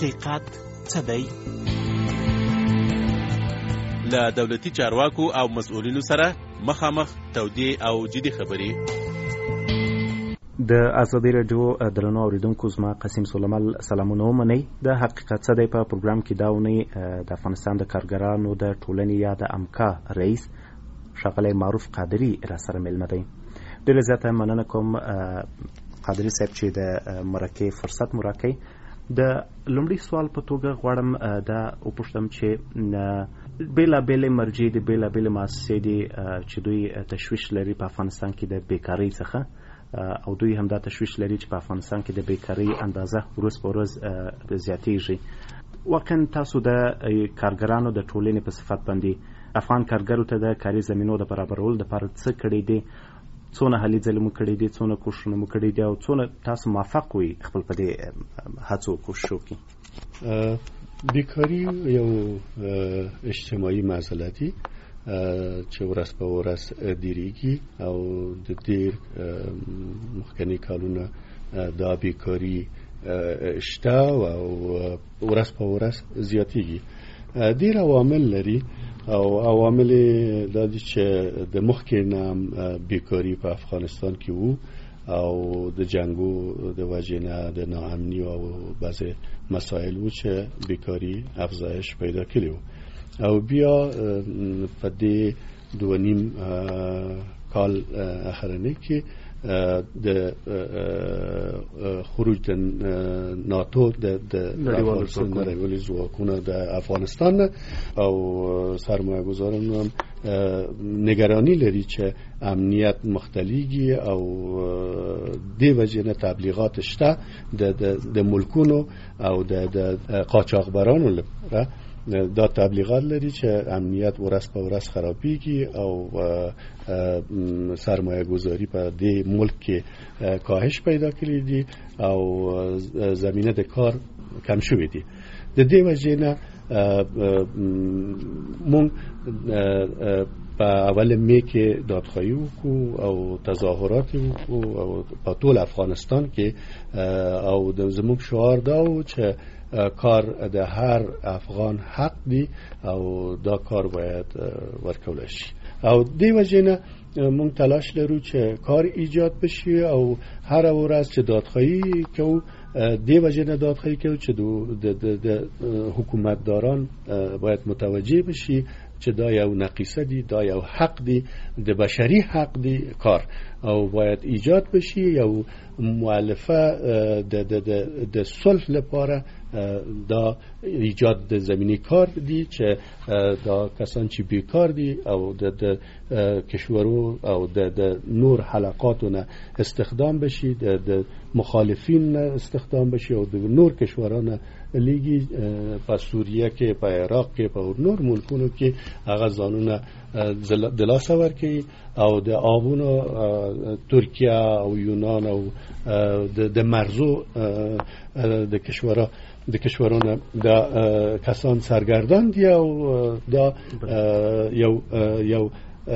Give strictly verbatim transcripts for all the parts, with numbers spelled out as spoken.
حقیقت څه دی؟ له دولتي چارواکو او مسؤلینو سره مخامخ تودې او جدي خبرې. د ازادي راډیو درنو اوریدونکو، زما قاسم سلیمان سلامونه ومنئ. د حقیقت څه دی په پروګرام کې دا ونی د افغانستان د کارګرانو د ټولنې یا د امکا رئیس ښاغلی معروف قادري را سره مېلمه دی. ډېره زیاته مننه کوم قادري صاحب چې د مرکې فرصت مو راکوئ. د لومړي سوال په توګه غواړم دا وپوښتم چې بېلابېلې مرجې د بېلابېلې مؤسسې دي چې دوی تشویش لري په افغانستان کې د بیکارۍ څخه، او دوی هم دا تشویش لري چې په افغانستان کې د بیکارۍ اندازه ورځ په ورځ زیاتېږي. واقعا تاسو د کارګرانو د ټولنې په صفت باندې افغان کارګرو ته د کاري زمینو د برابرولو لپاره څه کړی دي؟ څونه هلې ځلې مو کړی دي؟ څونه کوښښونه مو کړي دي؟ او څونه تاسو موفق وئ خپل په دې هڅو کوښښو کې؟ بیکاري یو اجتماعي مسله دي چې ورځ په ورځ ډېرېږي، او د ډېر مخکني کالونه دا بیکاري شته او ورځ په ورځ زیاتېږي. ډېر عوامل لري، او عوامل دا دي چې د مخکې نه بیکاري په افغانستان کې وو، او د جنگو د وجې نه د ناامني او بعضې مسایل وو چې بیکاري افزایش پیدا کړی وو. او بیا په دې دوه نیم کال اخرنۍ کې د خروج د ناتو د نړیوالو ځواکونو د افغانستان او سرمایه ګزاران هم نگرانی لري چې امنیت مختلفي، او دې وجې نه تبلیغات شته د ملکونو او د قاچاقبرانو لپاره. دا تبلیغات لري چې امنیت ورځ په ورځ خرابېږي، او سرمایه گذاری په دې ملک کې کاهش پیدا کړی دي، او زمینه د کار کم شوی دي. د دې وجې نه مونږ په اول می کې دادخواهی وکړو او تظاهرات وکړو او په ټول افغانستان کې، او زموږ شعار دا و چې کار د هر افغان حق دی، او دا کار باید ورکول شي. او دې وجې نه مونږ تلاش لرو چې کار ایجاد بشي، او هر ورځ چې دادخواهی کوو، دې وجې نه دادخواهی کوو چې د حکومتداران باید متوجه بشي چې دا یو نقیصه دی، دا یو حق دی، د بشري حق دی کار، او باید ایجاد بشي. یو مؤلفه د د د صلح لپاره دا ایجاد د زمینی کار دی چې دا کسان چې بیکار دي او د کشورو او د نور حلقاتو نه استخدام بشي، د مخالفین نه استخدام بشي، او د نور کشورانه لیگی په سوریه کې، په عراق کې، په نور ملکونو کې هغه ځانونه دلاسه ورکړي، او د آبونو ترکیه او یونان او د مرزو د کشورا د کشورانه دا کسان سرگردان دي، او دا یو یو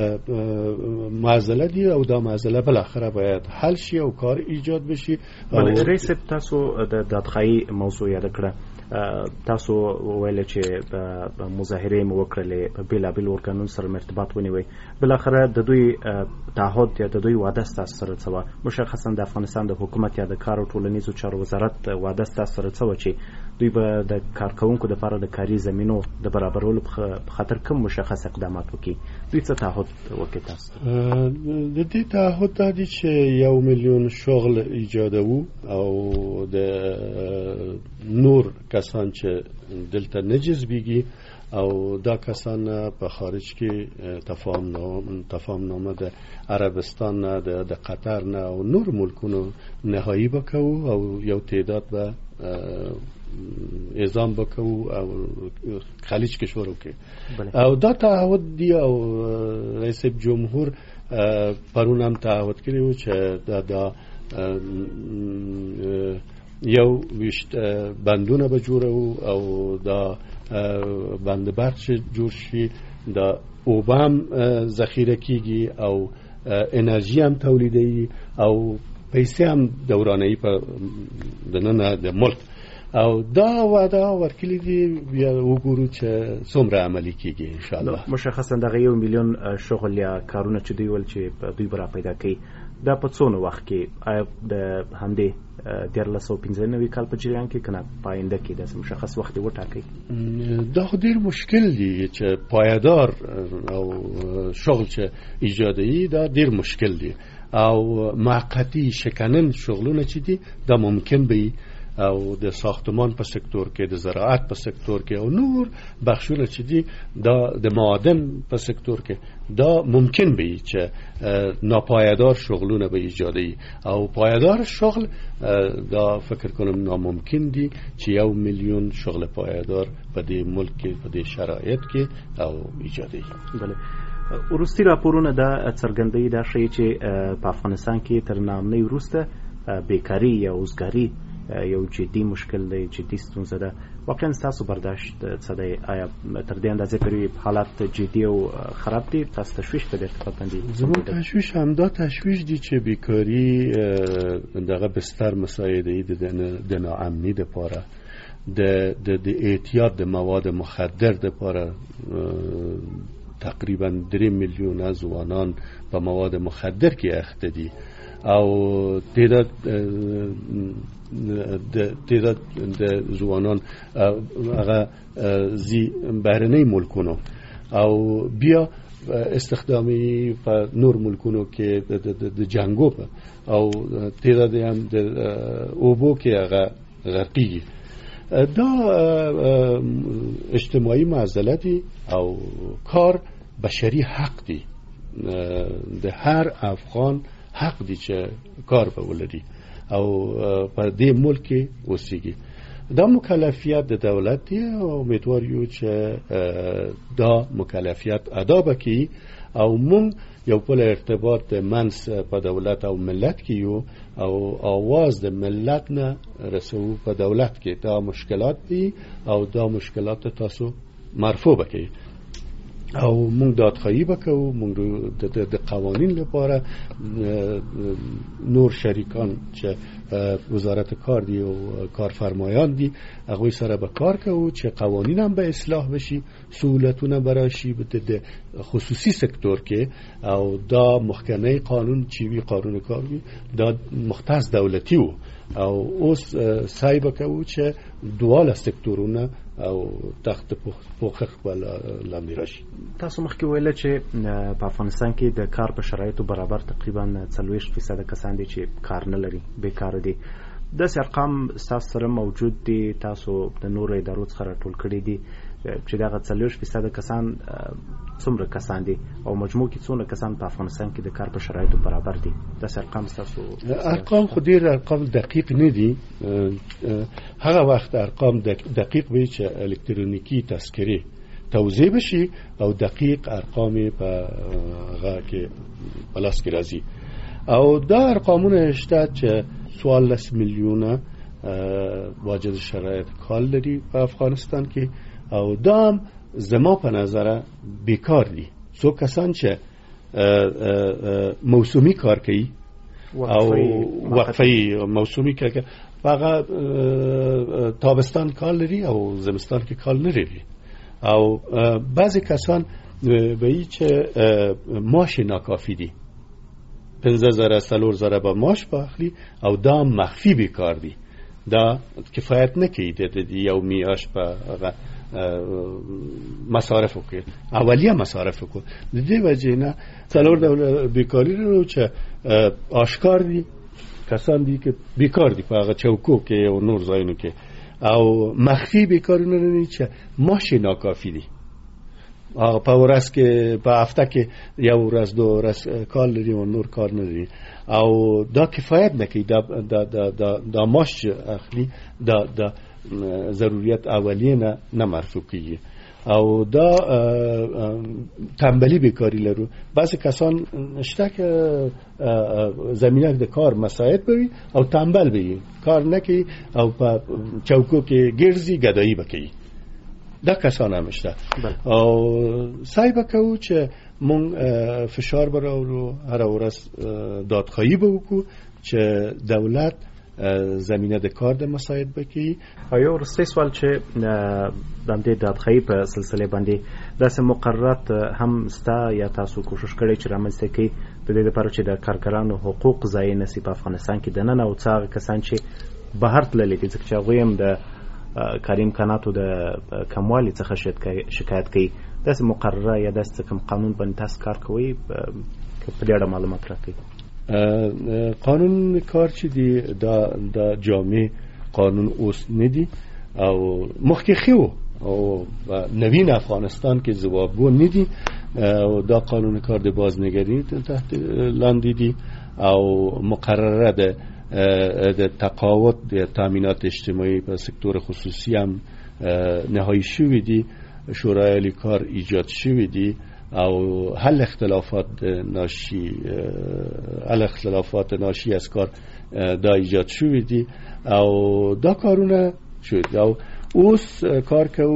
معضله دی، او دا معضله بالاخره باید حل شي او کار ایجاد بشي. رئیس تاسو د دادخواهی موضوع یاد کړه، تاسو ویل چې مظاهرې مو وکړلې، په بېلابېلو ارګانونو سره ارتباط ونیوئ، بالاخره د دوی تعهد یا د دوی وعده ستاسو سره څه وه؟ مشخصا د افغانستان د حکومت یا د کار او ټولنیزو چارو وزارت وعده ستاسو سره څه وه چې دوی به د کارکوونکو دپاره د کاري زمینو د برابرولو په خاطر کوم مشخص اقدامات وکړي؟ دوی څه تعهد وکړي تاسو؟ د دې تعهد دا دی چې یو میلیون شغل ایجادوو، او د نور کسان چې دلته نه جذبېږي، او دا کسان په خارج کې تفاهم نامه تفاهم نامه د عربستان نه، د قطر نه او نور ملکونو نهایی بکوو، او یو تعداد به اعزام بکوو او خلیج کشورو کې. او دا تعهد دی، او رئیس جمهور پرون هم تعهد کړی و چې دا دا یو ویشت بندونه به جوړو، او دا بند برق چې جوړ شي، دا اوبه هم ذخیره کیږي، او انرژي هم تولیدوي، او پیسې هم دورانوي په دننه د ملک. او دا وعده ورکړي دي بیا وګورو چې څومره عملي کیږي ان شاء الله. مشخصا دغه یو میلیون شغل یا کارونه چې دوی ول چې دوی برا پیدا کوي دا په څونه وخت کې آیا د همدې دیارلس سوه پنځه نوي کال په جریان کې کنه پاینده کې داسې مشخص وخت وټاکي؟ دا خو ډیر مشکل دی چې پایدار او شغل چې ایجادي دا ډیر مشکل دی او موقتی شکنن شغلونه چې دي دا ممکن به او د ساختمان په سکتور کې، د زراعت په سکتور کې او نور بخشونه چې دي دا د معادن په سکتور کې دا ممکن به چې ناپایدار شغلونه به ایجادي او پایدار شغل دا فکر کنم ناممکن دي چې یو میلیون شغل پایدار په دې ملک کې په دې شرایط کې او ایجادي. بله وروستي راپورونه دا څرګندوي دا ښیي چې په افغانستان کې تر ناامنۍ وروسته بیکاري یا اوزګاري یو جدي مشکل دی، جدي ستونزه ده. واقعا ستاسو برداشت څه دی؟ آیا تر دې اندازې پورې حالات جدي او خراب دي؟ تاسو تشویش په دې ارتباط باندې؟ زموږ تشویش همدا تشویش دی چې بیکاري دغه بستر مساعده د ناامني دپاره د د اعتیاد د مواد مخدر دپاره تقریبا درې میلیونه ځوانان په مواد مخدر کې اخته دي او تعداد د تعداد د ځوانان هغه زی بهرنۍ ملکونو او بیا استخدامي په نور ملکونو کې د جنگو او تعداد هم د اوبو کې هغه غرقیږي. دا اجتماعي معضله دي او کار بشري حق دی، د هر افغان حق دی چې کار به ولري او په دې ملک کې اوسېږي. دا مکلفیت د دولت دی او امیدوار یو چې دا مکلفیت ادا بکړي او مونږ یو بل ارتباط د منځ په دولت او ملت کې یو او آواز د ملت نه رسو په دولت کې. دا مشکلات دي او دا مشکلات تاسو مرفوع بکړي او مونږ دادخواهی وکړو. مونږ د قوانین لپاره نور شریکان چې وزارت کار دی او کارفرمایان دي هغوی سره به کار کوو چې قوانین هم به اصلاح بشي، سهولتونه به راشي د خصوصي سکتور کې او دا مخکنی قانون چې وی قانون کار وي دا مختص دولتي و او اوس سعی وکړو چې دواړه سکتورونه او تحت پوښښ لاندې راشي. تاسو مخکې ویل چې په افغانستان کې د کار په شرایطو برابر تقریبا څلوېښت فیصده کسان دي چې کار نه لري، بیکاره دي. داسې ارقام ستاسو سره موجود دي؟ تاسو د نورو ادارو څخه راټول کړي دي چې دغه څلوېښت فیصده کسان څومره کسان دي او مجموع کې څونه کسان په افغانستان کې د کار په شرایطو برابر دي؟ داسې ارقام ستاسو؟ ارقام خو ډېر ارقام دقیق نه دي. هغه وخت ارقام دقیق وي چې الکترونیکي تذکرې توزیع بشي او دقیق ارقام په هغه کې په لاس کې راځي او دا ارقامونه شته چې څوارلس میلیونه واجد شرایط کار لري په افغانستان کې او دا زما په نظر بیکار دي. څو کسان چې موسومی کار کوي او وقفی موسومی کار کوي فقط تابستان کار لري او زمستان کې کار نه لري او بعضی کسان به ای چې معاش ناکافی دي، پنځه زره څلور زره به معاش باخلي او دا مخفي بیکار دي. دا کفایت نه کوي د یو میاشت په مصارف وکړي، اولیه مصارف وکړي. د دې وجه نه څلور ډول بیکاری رو چې آشکار دي، کسان دي که بیکار دي په هغه چوکو کې او نور ځایونو کې او مخفي بیکارونه نه چې معاش ناکافي دي. هغه په ورځ کې په هفته کې یو ورځ دو ورځ کار لري او نور کار نه لري او دا کفایت نه کوي. دا دا دا دا معاش اخلي دا دا ضرورت اولیه نه نه مرفوع کیږي او دا تنبلی بیکاری لرو. بعضی کسان شته که زمینه د کار مساعد بوي او تنبل بوي، کار نکي او په چوکو کې ګرځي ګدایي بکي. دا کسان هم شته او سعی وکړو چې مونږ فشار براوړو، هر ورځ دادخواهی وکړو چې دولت زمینه د کار د مساعد بکی. او یو وروستی سوال چې د همدې دادخایي په سلسله باندې داسې مقررات هم ستا یا تاسو کوشش کړی چې رامنځته کړئ د دې لپاره چې د کارګرانو حقوق ضایع نه سي په افغانستان کې دننه، او څه هغه کسان چې بهر تللي دي ځکه چې هغوی هم د کاري امکاناتو د کموالي څخه شکایت کوي، داسې مقرره یا داسې کوم قانون باندې تاسو کار کوئ که په دې اړه معلومات راکړئ؟ قانون کار چې دی دا د جامع قانون اوس نه دی او مخکې خو او نوین افغانستان کې ځوابو نه دی او دا قانون کار د بازنگری تحت لاندې دی او مقرره ده د تقاعد د تامینات اجتماعی په سکتور خصوصی هم نهایی شوی دی، شورای کار ایجاد شوی دی او حل اختلافات ناشی حل اختلافات ناشی از کار دا ایجاد شوی دی او دا کارونه شد. او اوس کار که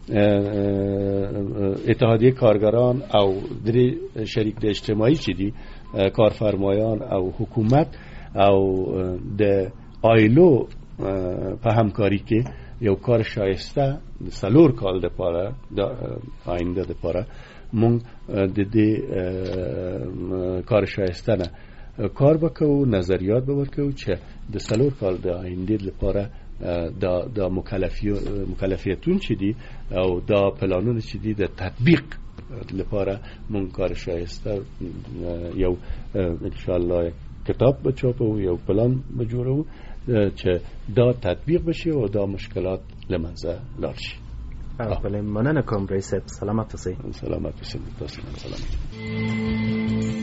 اتحادیه کارگران او دری شریک د اجتماعی چی دی، کارفرمایان او حکومت او د آیلو په همکاری کې یو کار شایسته سلور کال د پاره د آینده د پاره مونږ د دې کار شایسته نه کار وکړو، نظریات به ورکړو چې د سلور کال د آینده لپاره دا د مکلفیتون چې دي او دا پلانونه چې دي د تطبیق لپاره مونږ کار شایسته یو ان شاء الله کتاب بچاپو، یو پلان بجوړو چې دا تطبیق بشي او دا مشکلات لمنځه لاړ شي. بله مننه کوم رئیس صاحب، سلامت اوسئ. سلامت اوسئ. تاسو سلامت.